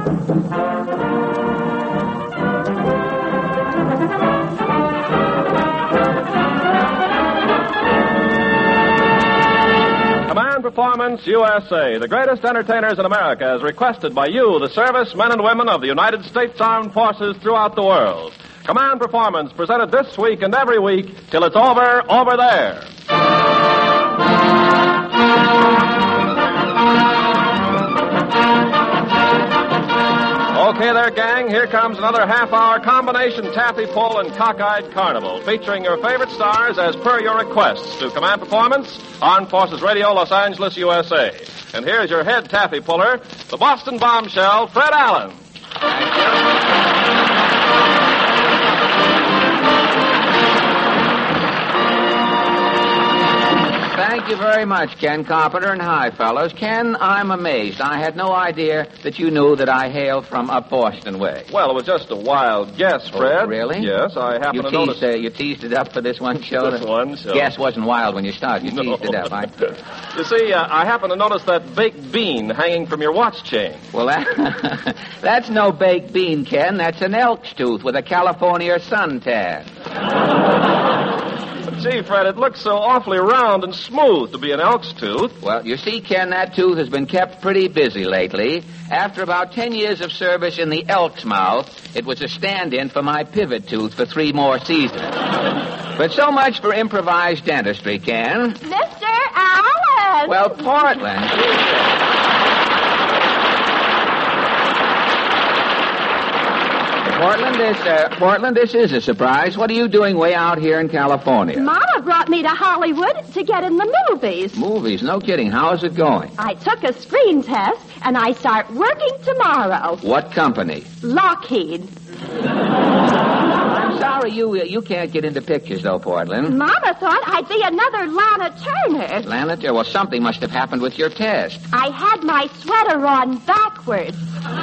Performance USA, the greatest entertainers in America, as requested by you, the servicemen and women of the United States Armed Forces throughout the world. Command Performance, presented this week and every week till it's over there. Okay there, gang, here comes another half-hour combination taffy pull and cockeyed carnival, featuring your favorite stars as per your requests to Command Performance, Armed Forces Radio, Los Angeles, USA. And here's your head taffy puller, the Boston bombshell, Fred Allen. Thank you very much, Ken Carpenter, and hi, fellows. Ken, I'm amazed. I had no idea that you knew that I hailed from up Boston way. Well, it was just a wild guess, Fred. Oh, really? Yes, I happened to notice... You teased it up for this one show? This one show. Guess wasn't wild when you started. You teased it up. You see, I happened to notice that baked bean hanging from your watch chain. Well, that's no baked bean, Ken. That's an elk's tooth with a California suntan. Gee, Fred, it looks so awfully round and smooth to be an elk's tooth. Well, you see, Ken, that tooth has been kept pretty busy lately. After about 10 years of service in the elk's mouth, it was a stand-in for my pivot tooth for 3 more seasons. But so much for improvised dentistry, Ken. Mr. Allen! Well, Portland... Portland, this is a surprise. What are you doing way out here in California? Mama brought me to Hollywood to get in the movies. Movies? No kidding. How's it going? I took a screen test, and I start working tomorrow. What company? Lockheed. I'm sorry you can't get into pictures, though, Portland. Mama thought I'd be another Lana Turner. Lana Turner? Well, something must have happened with your test. I had my sweater on backwards.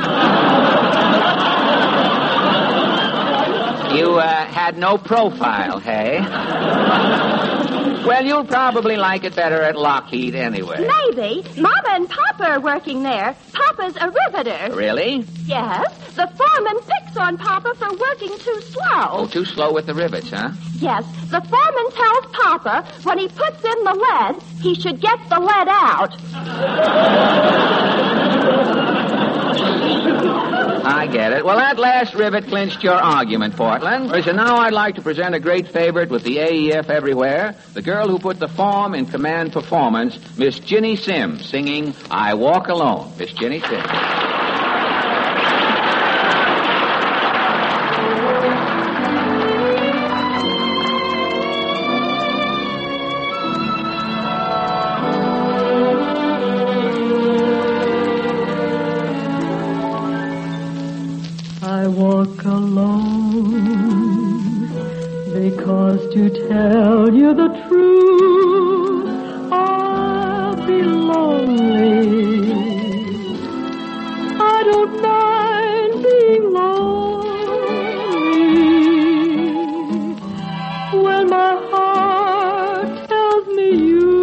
You had no profile, hey? Well, you'll probably like it better at Lockheed anyway. Maybe. Mama and Papa are working there. Papa's a riveter. Really? Yes. The foreman picks on Papa for working too slow. Oh, too slow with the rivets, huh? Yes. The foreman tells Papa when he puts in the lead, he should get the lead out. I get it. Well, that last rivet clinched your argument, Portland. So now I'd like to present a great favorite with the AEF everywhere, the girl who put the form in Command Performance, Miss Ginny Sims, singing I Walk Alone. Miss Ginny Sims. I walk alone because to tell you the truth, I'll be lonely. I don't mind being lonely when my heart tells me you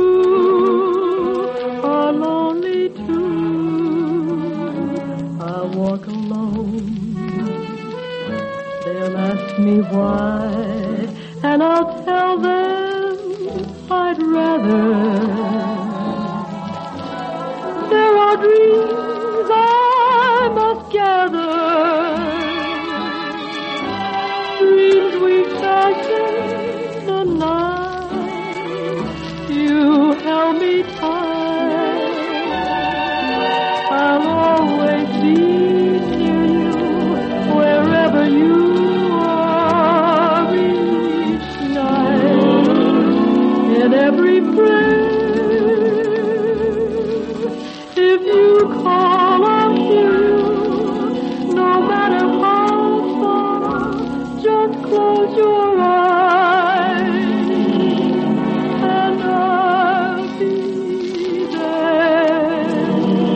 are lonely too. I walk alone. They'll ask me why, and I'll tell them I'd rather. There are dreams I must gather, dreams we fashioned the night you held me tight. I'll always be near you wherever you are each night. In every prayer, if you call, I'll hear you. No matter how far, just close your eyes, and I'll be there.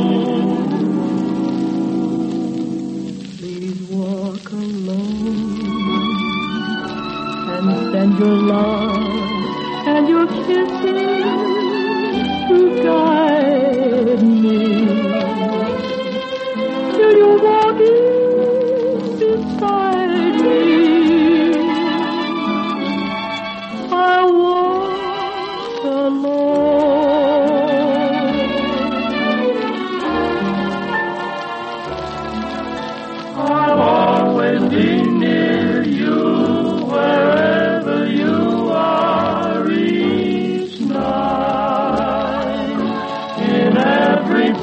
Please walk alone and send your love and your kisses to guide me till you walk be near you wherever you are each night. In every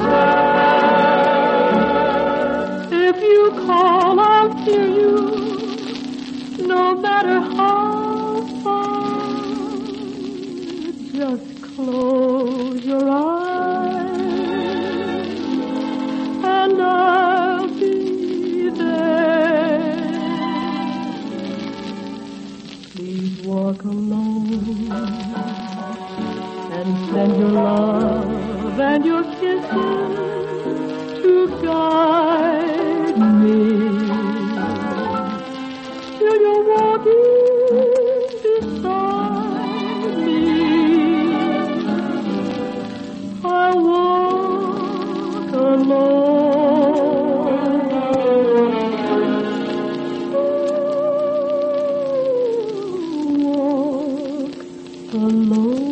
prayer, if you call, I'll hear you, no matter how far. Just close your eyes, and I'll be there. Please walk alone and send your love and your kisses to guide me till you're walking beside me. I'll walk alone. Walk alone.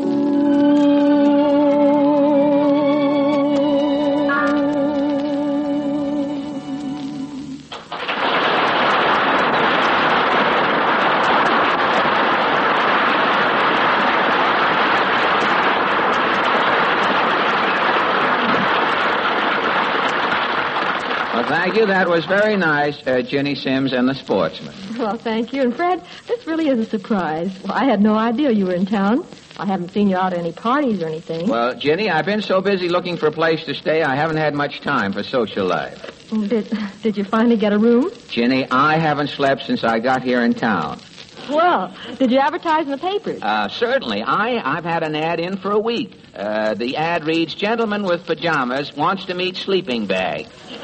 Thank you. That was very nice, Ginny Sims and the Sportsman. Well, thank you. And, Fred, this really is a surprise. Well, I had no idea you were in town. I haven't seen you out at any parties or anything. Well, Ginny, I've been so busy looking for a place to stay, I haven't had much time for social life. Did you finally get a room? Ginny, I haven't slept since I got here in town. Well, did you advertise in the papers? Certainly. I've had an ad in for a week. The ad reads, "Gentleman with pajamas wants to meet sleeping bag."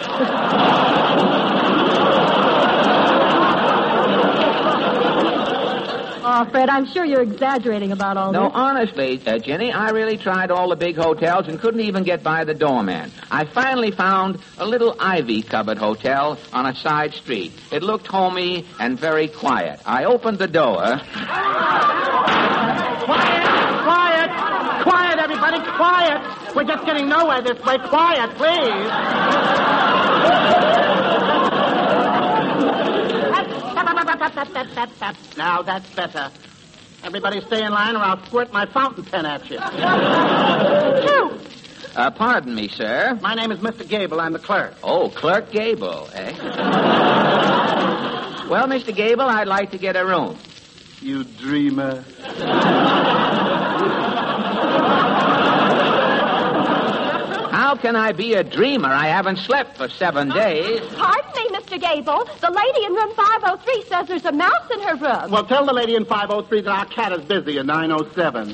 Oh, Fred, I'm sure you're exaggerating about all No, this. honestly, Ginny, I really tried all the big hotels and couldn't even get by the doorman. I finally found a little ivy-covered hotel on a side street. It looked homey and very quiet. I opened the door. Quiet, everybody, quiet. We're just getting nowhere this way. Quiet, please. Now that's better. Everybody stay in line or I'll squirt my fountain pen at you. Pardon me, sir. My name is Mr. Gable. I'm the clerk. Oh, Clerk Gable, eh? Well, Mr. Gable, I'd like to get a room. You dreamer. How can I be a dreamer? I haven't slept for 7 days. Pardon me, Mr. Gable. The lady in room 503 says there's a mouse in her room. Well, tell the lady in 503 that our cat is busy in 907.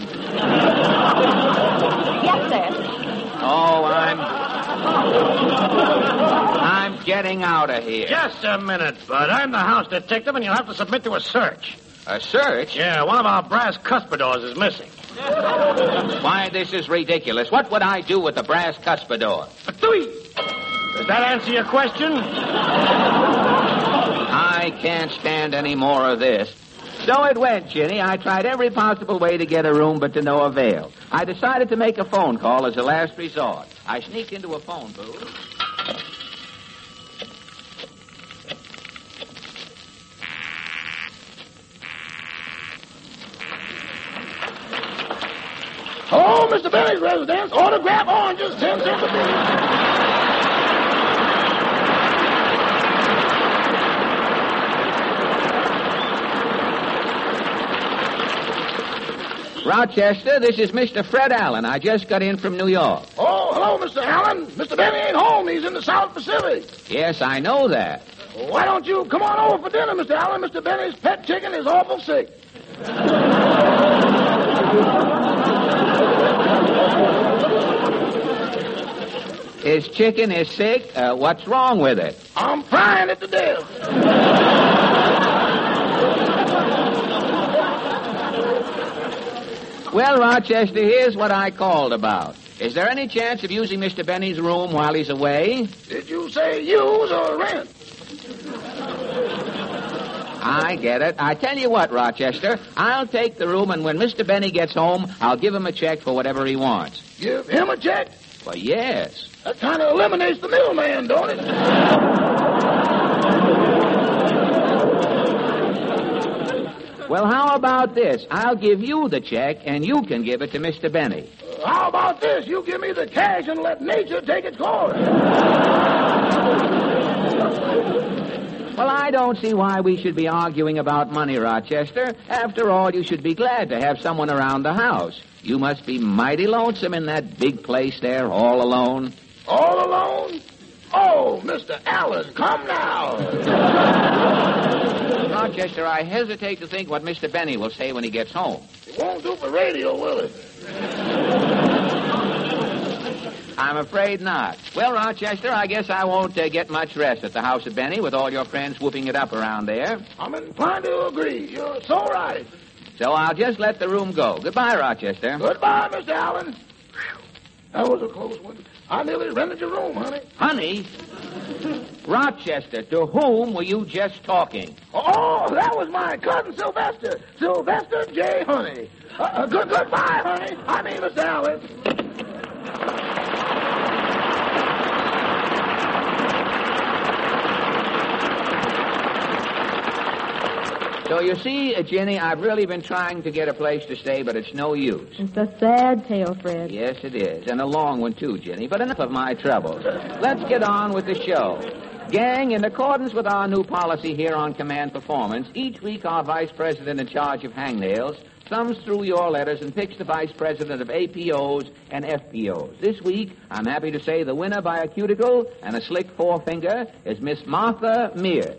Yes, sir. Oh, I'm getting out of here. Just a minute, Bud. I'm the house detective, and you'll have to submit to a search. A search? Yeah, one of our brass cuspidors is missing. Why, this is ridiculous. What would I do with the brass cuspidor? Does that answer your question? I can't stand any more of this. So it went, Ginny. I tried every possible way to get a room, but to no avail. I decided to make a phone call as a last resort. I sneaked into a phone booth. Oh, Mr. Benny's residence. Autograph oranges, 10 cents a piece. Rochester, this is Mr. Fred Allen. I just got in from New York. Oh, hello, Mr. Allen. Mr. Benny ain't home. He's in the South Pacific. Yes, I know that. Why don't you come on over for dinner, Mr. Allen? Mr. Benny's pet chicken is awful sick. His chicken is sick. What's wrong with it? I'm frying it to death. Well, Rochester, here's what I called about. Is there any chance of using Mr. Benny's room while he's away? Did you say use or rent? I get it. I tell you what, Rochester, I'll take the room, and when Mr. Benny gets home, I'll give him a check for whatever he wants. Give him a check? Well, yes. That kind of eliminates the middleman, don't it? about this? I'll give you the check, and you can give it to Mr. Benny. How about this? You give me the cash and let nature take its course. Well, I don't see why we should be arguing about money, Rochester. After all, you should be glad to have someone around the house. You must be mighty lonesome in that big place there, all alone. All alone? Oh, Mr. Allen, come now. Rochester, I hesitate to think what Mr. Benny will say when he gets home. It won't do for radio, will it? I'm afraid not. Well, Rochester, I guess I won't get much rest at the house of Benny with all your friends whooping it up around there. I'm inclined to agree. You're so right. So I'll just let the room go. Goodbye, Rochester. Goodbye, Mr. Allen. Whew. That was a close one. I nearly rented your room, honey. Honey? Rochester, to whom were you just talking? Oh, that was my cousin Sylvester. Sylvester J. Honey. Goodbye, honey. I mean, Mr. Allen. So you see, Jenny, I've really been trying to get a place to stay, but it's no use. It's a sad tale, Fred. Yes, it is, and a long one, too, Jenny. But enough of my troubles. Let's get on with the show. Gang, in accordance with our new policy here on Command Performance, each week our vice president in charge of hangnails thumbs through your letters and picks the vice president of APOs and FPOs. This week, I'm happy to say the winner by a cuticle and a slick forefinger is Miss Martha Mears.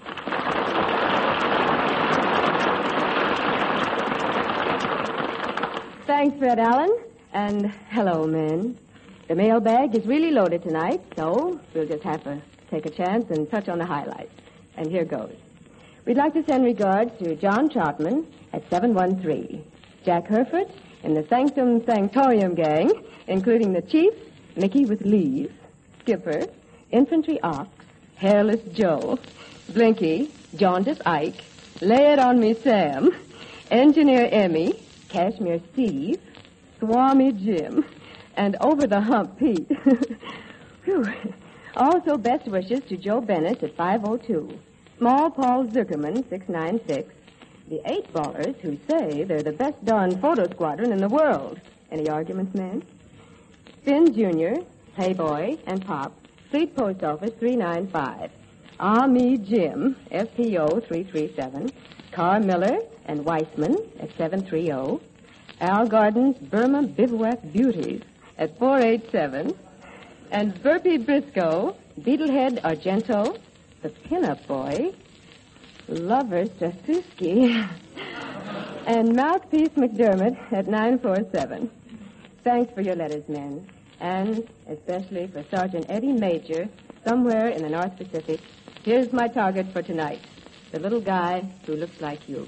Thanks, Fred Allen. And hello, men. The mailbag is really loaded tonight, so we'll just have to take a chance and touch on the highlights. And here goes. We'd like to send regards to John Troutman at 713. Jack Herford in the Sanctum Sanctorium gang, including the Chief, Mickey with leave, Skipper, Infantry Ox, Hairless Joe, Blinky, Jaundice Ike, Lay It On Me Sam, Engineer Emmy, Cashmere Steve, Swami Jim, and Over the Hump Pete. Whew. Also, best wishes to Joe Bennett at 502. Small Paul Zuckerman, 696. The 8-ballers who say they're the best darn photo squadron in the world. Any arguments, man? Finn Jr., Playboy, and Pop, Fleet Post Office 395. Me Jim, FPO 337. Carr Miller and Weissman at 730. Al Garden's Burma Bivouac Beauties at 487. And Burpee Briscoe, Beetlehead Argento, the Pinup Boy, Lover Strasuski, and Mouthpiece McDermott at 947. Thanks for your letters, men. And especially for Sergeant Eddie Major, somewhere in the North Pacific. Here's my target for tonight. The little guy who looks like you.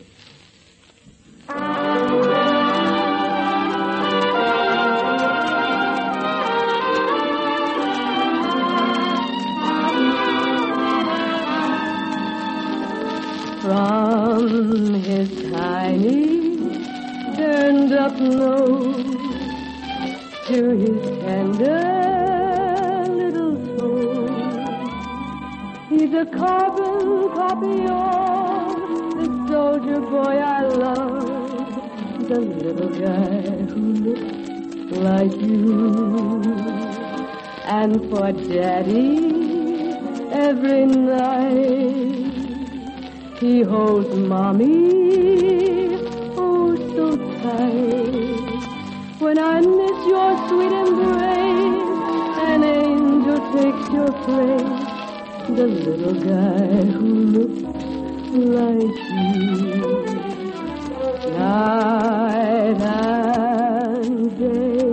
From his tiny, turned-up nose to his tender little soul, he's a carbon copy of the soldier boy I love, the little guy who looks like you. And for Daddy, every night, he holds Mommy, oh, so tight. When I miss your sweet embrace, an angel takes your place, the little guy who looks like you. Night and day,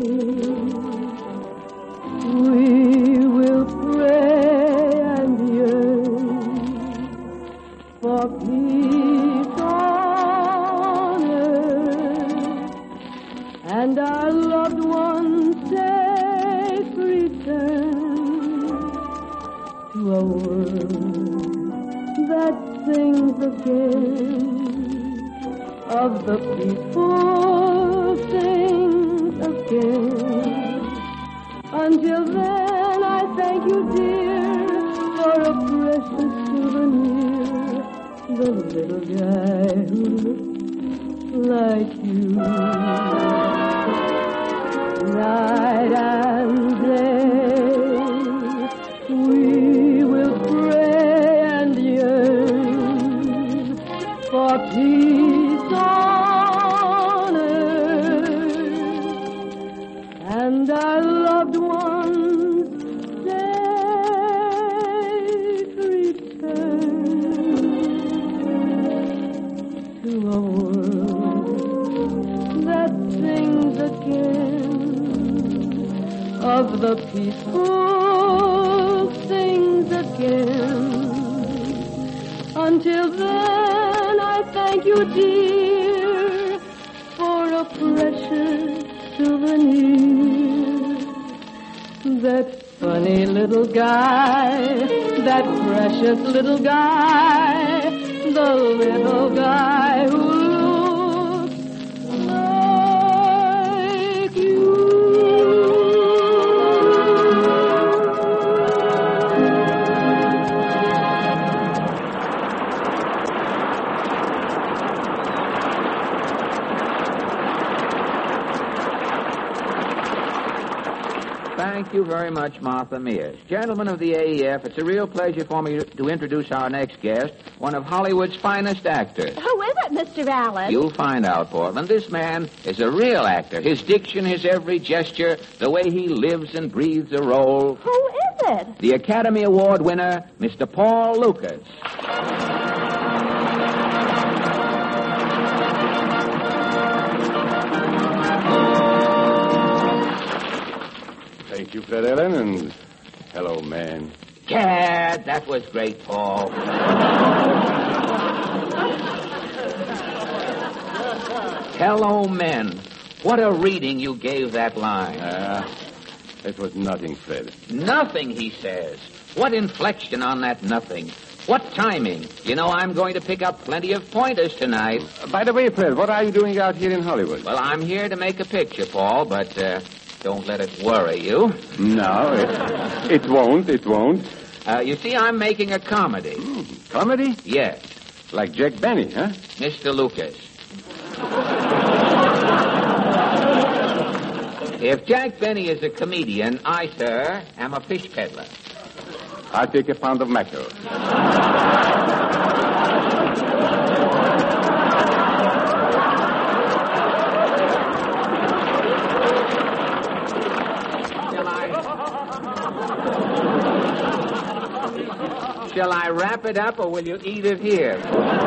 we will pray and yearn for peace on earth, and our loved ones safe return to a world that sings again of the peaceful things again. Until then, I thank you, dear, for a precious souvenir, the little guy who looks like you. Night and day, we will pray and yearn for peace on earth, and our loved ones safe return to a world that sings again of the peaceful things again. Until then, I thank you, dear, for a precious souvenir. That funny little guy, that precious little guy, the little guy who looks like you. Thank you very much, Martha Mears. Gentlemen of the AEF, it's a real pleasure for me to introduce our next guest, one of Hollywood's finest actors. Who is it, Mr. Allen? You'll find out, Portland. This man is a real actor. His diction, his every gesture, the way he lives and breathes a role. Who is it? The Academy Award winner, Mr. Paul Lukas. Thank you, Fred Allen, and hello, man. Gad, that was great, Paul. Hello, men. What a reading you gave that line. It was nothing, Fred. Nothing, he says. What inflection on that nothing. What timing. You know, I'm going to pick up plenty of pointers tonight. By the way, Fred, what are you doing out here in Hollywood? Well, I'm here to make a picture, Paul, but don't let it worry you. No, it won't. It won't. You see, I'm making a comedy. Comedy? Yes. Like Jack Benny, huh? Mr. Lucas. If Jack Benny is a comedian, I, sir, am a fish peddler. I'll take a pound of mackerel. Shall I wrap it up, or will you eat it here?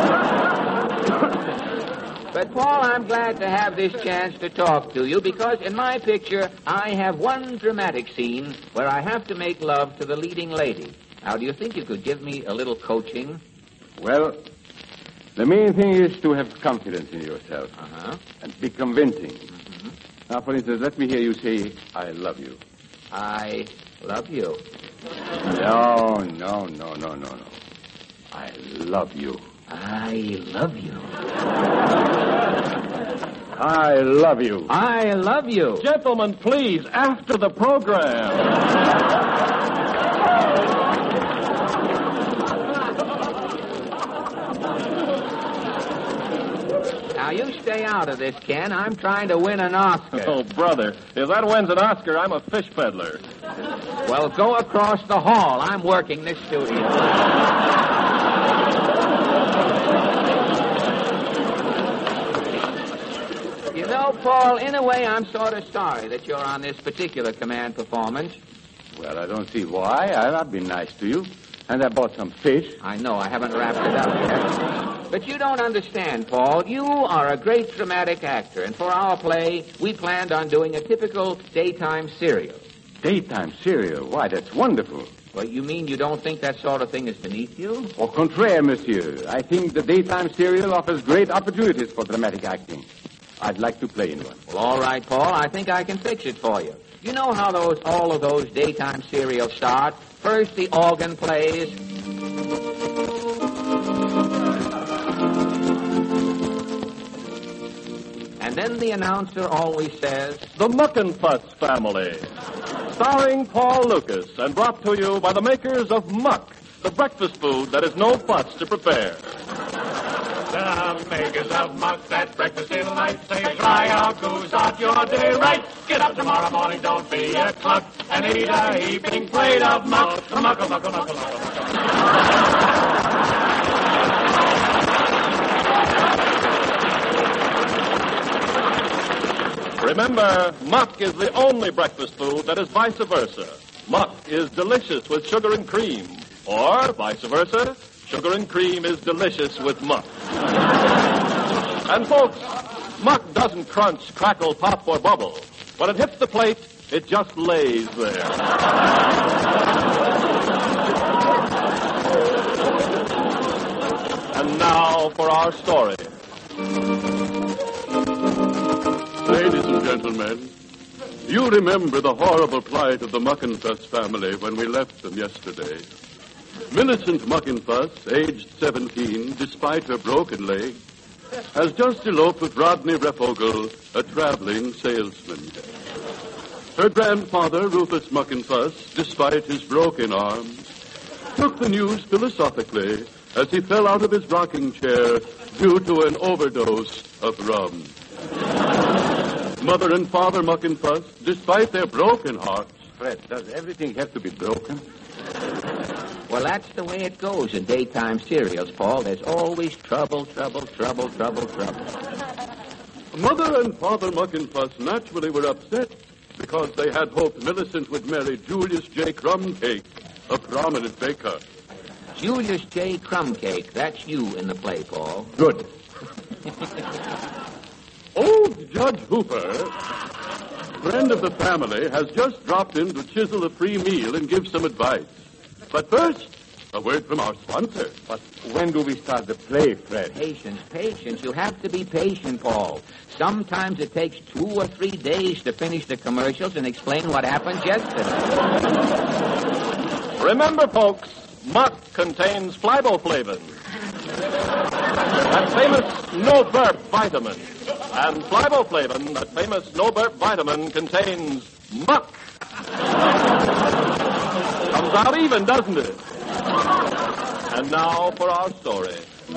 But, Paul, I'm glad to have this chance to talk to you, because in my picture, I have one dramatic scene where I have to make love to the leading lady. Now, do you think you could give me a little coaching? Well, the main thing is to have confidence in yourself. And be convincing. Now, for instance, let me hear you say, I love you. I love you. No. I love you. I love you. I love you. I love you. Gentlemen, please, after the program. Now, you stay out of this, Ken. I'm trying to win an Oscar. Oh, brother, if that wins an Oscar, I'm a fish peddler. Well, go across the hall. I'm working this studio. You know, Paul, in a way, I'm sort of sorry that you're on this particular command performance. Well, I don't see why. I've been nice to you. And I bought some fish. I know, I haven't wrapped it up yet. But you don't understand, Paul. You are a great dramatic actor, and for our play, we planned on doing a typical daytime serial. Daytime serial? Why, that's wonderful. Well, you mean you don't think that sort of thing is beneath you? Au contraire, monsieur. I think the daytime serial offers great opportunities for dramatic acting. I'd like to play in one. Well, all right, Paul. I think I can fix it for you. You know how all of those daytime serials start? First, the organ plays. And then the announcer always says, The Muck and Fuss Family. Starring Paul Lukas and brought to you by the makers of Muck, the breakfast food that is no fuss to prepare. The makers of Muck, that breakfast delight, say try out, goose out your day right. Get up tomorrow morning, don't be a cluck, and eat a heaping plate of muck. Muck, muck, muck, muck. Remember, muck is the only breakfast food that is vice versa. Muck is delicious with sugar and cream. Or, vice versa, sugar and cream is delicious with muck. And folks, muck doesn't crunch, crackle, pop, or bubble. When it hits the plate, it just lays there. And now for our story. Ladies and gentlemen, you remember the horrible plight of the Muckenfuss family when we left them yesterday. Millicent Muckenfuss, aged 17, despite her broken leg, has just eloped with Rodney Refogle, a traveling salesman. Her grandfather, Rufus Muckenfuss, despite his broken arms, took the news philosophically as he fell out of his rocking chair due to an overdose of rum. Mother and Father Muckenfuss, despite their broken hearts... Fred, does everything have to be broken? Well, that's the way it goes in daytime serials, Paul. There's always trouble. Mother and Father Muckenfuss naturally were upset because they had hoped Millicent would marry Julius J. Crumcake, a prominent baker. Julius J. Crumcake, that's you in the play, Paul. Good. Old Judge Hooper, friend of the family, has just dropped in to chisel a free meal and give some advice. But first, a word from our sponsor. But when do we start the play, Fred? Patience. You have to be patient, Paul. Sometimes it takes 2 or 3 days to finish the commercials and explain what happened yesterday. Remember, folks, muck contains fliboflavin, that famous no-burp vitamin. And fliboflavin, that famous no-burp vitamin, contains muck. Comes out even, doesn't it? And now for our story.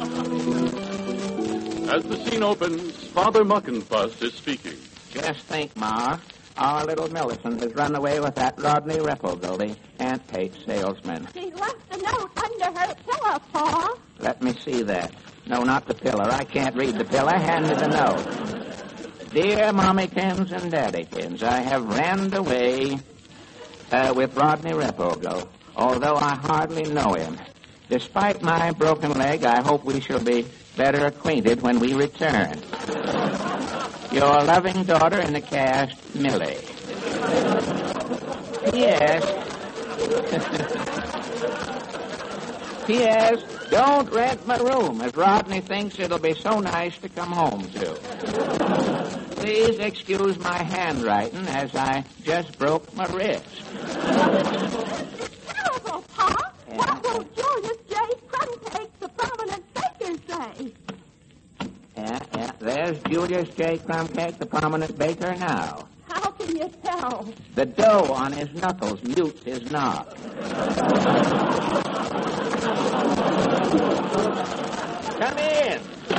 As the scene opens, Father Muckenfuss is speaking. Just think, Ma. Our little Millicent has run away with that Rodney Refogle, the ant-pate salesman. She left a note under her pillow, Pa. Let me see that. No, not the pillar. I can't read the pillar. Hand me the note. Dear Mommykins and Daddykins, I have ran away with Rodney Refogle, although I hardly know him. Despite my broken leg, I hope we shall be better acquainted when we return. Your loving daughter in the cast, Millie. P.S. Don't rent my room, as Rodney thinks it'll be so nice to come home to. Please excuse my handwriting, as I just broke my wrist. Terrible, Pa. Yeah. What will Julius J. Crumcake, the prominent baker, say? Yeah. There's Julius J. Crumcake, the prominent baker, now. How can you tell? The dough on his knuckles mutes his knock. Come in.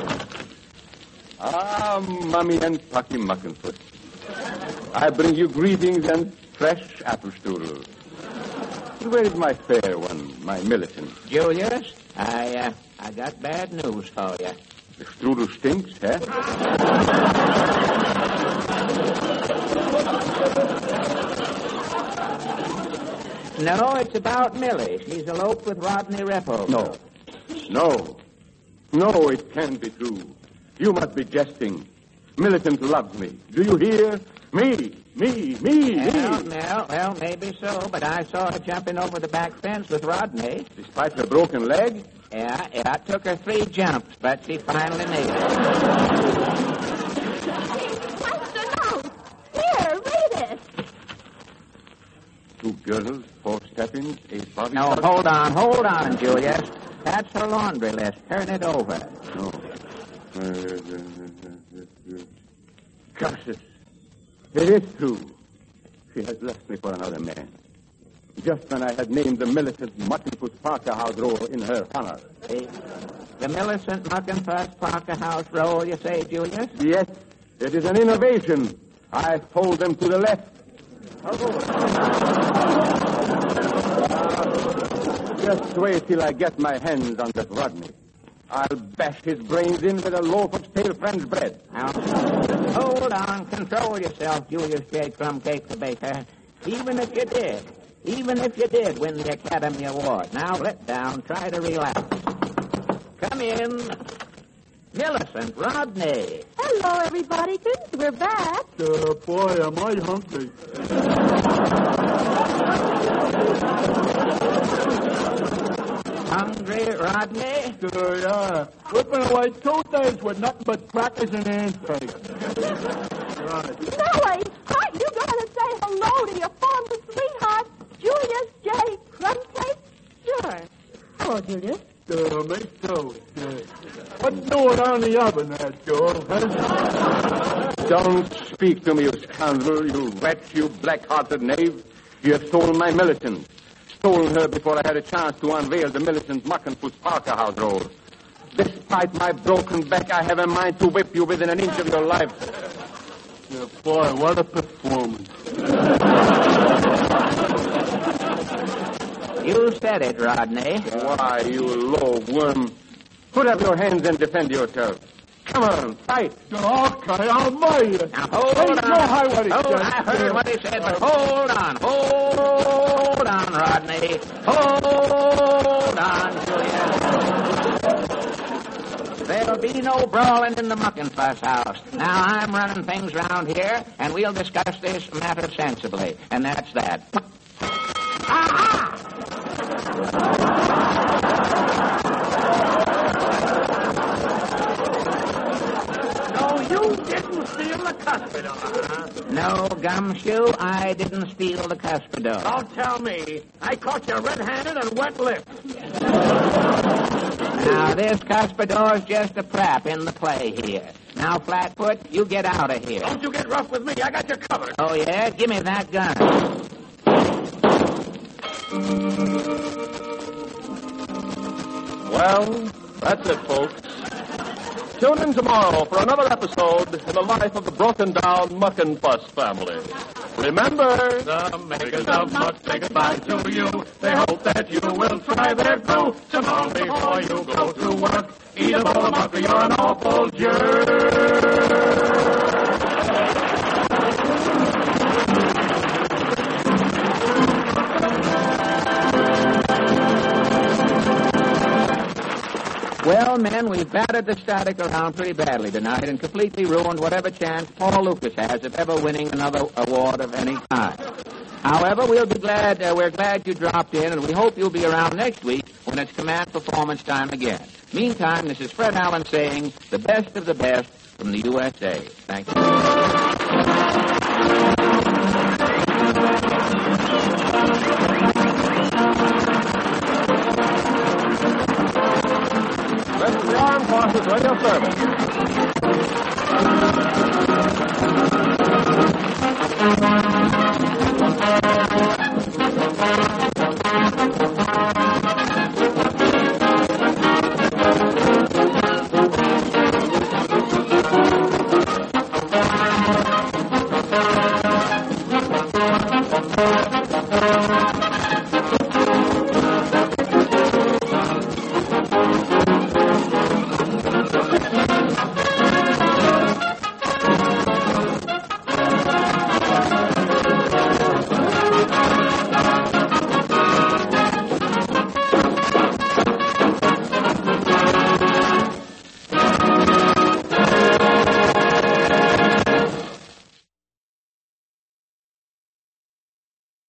Ah, Mummy and Pucky Muckenfoot. I bring you greetings and fresh apple strudel. Where is my fair one, my Millicent? Julius, I got bad news for you. The strudel stinks, eh? No, it's about Millie. She's eloped with Rodney Refogle. No, it can't be true. You must be jesting. Millicent loves me. Do you hear? Me. Well, maybe so, but I saw her jumping over the back fence with Rodney. Despite her broken leg? Yeah, it took her 3 jumps, but she finally made it. What's the note? Here, read it. 2 girls, 4 steppings, 8 bodies. No, hold on, Julius. That's her laundry list. Turn it over. No. Curses. It is true. She has left me for another man. just when I had named the Millicent Muttonfoot Parker House roll in her honor. The Millicent Muttonfoot Parker House roll, you say, Julius? Yes, it is an innovation. I fold them to the left. Just wait till I get my hands on that Rodney. I'll bash his brains in with a loaf of stale French bread. Now, hold on. Control yourself, Julius J. Crumbcake the Baker. Even if you did win the Academy Award. Now, let down. Try to relax. Come in. Millicent Rodney. Hello, everybody. We're back. Boy, am I hungry. Hungry, Rodney? Yeah. We've been away 2 days with nothing but crackers and handshakes. Right. Millie, aren't you going to say hello to your former sweetheart, Julius J. Crumbcake? Sure. Hello, Julius. Me too. What's doing on the oven there, Joel? Huh? Don't speak to me, you scoundrel, you rat, you black-hearted knave. You have stolen my Millicent. Stolen her before I had a chance to unveil the Millicent Muttonfoot Parker House roll. Despite my broken back, I have a mind to whip you within an inch of your life. Yeah, boy, what a performance. You said it, Rodney. Why, you low worm. Put up your hands and defend yourself. Come on, fight. Okay, I'll murder. Now, hold on. I heard what he said, but hold on. Hold on, Rodney. Hold on, Julius. There'll be no brawling in the Muckenfuss house. Now, I'm running things round here, and we'll discuss this matter sensibly. And that's that. Aha! You didn't steal the cuspidor, huh? No, Gumshoe, I didn't steal the cuspidor. Don't tell me. I caught you red-handed and wet-lipped. Now, this cuspidor's just a prop in the play here. Now, Flatfoot, you get out of here. Don't you get rough with me. I got you covered. Oh, yeah? Give me that gun. Well, that's it, folks. Tune in tomorrow for another episode in the life of the broken-down Muckenfuss family. Remember, the makers of Muck say goodbye to you. They hope that you will try their brew. Tomorrow before you go to work, eat a bowl of muck or you're an awful jerk. Well, men, we've battered the static around pretty badly tonight and completely ruined whatever chance Paul Lucas has of ever winning another award of any kind. However, we're glad you dropped in, and we hope you'll be around next week when it's command performance time again. Meantime, this is Fred Allen saying the best of the best from the USA. Thank you. This is the Armed Forces Radio Service.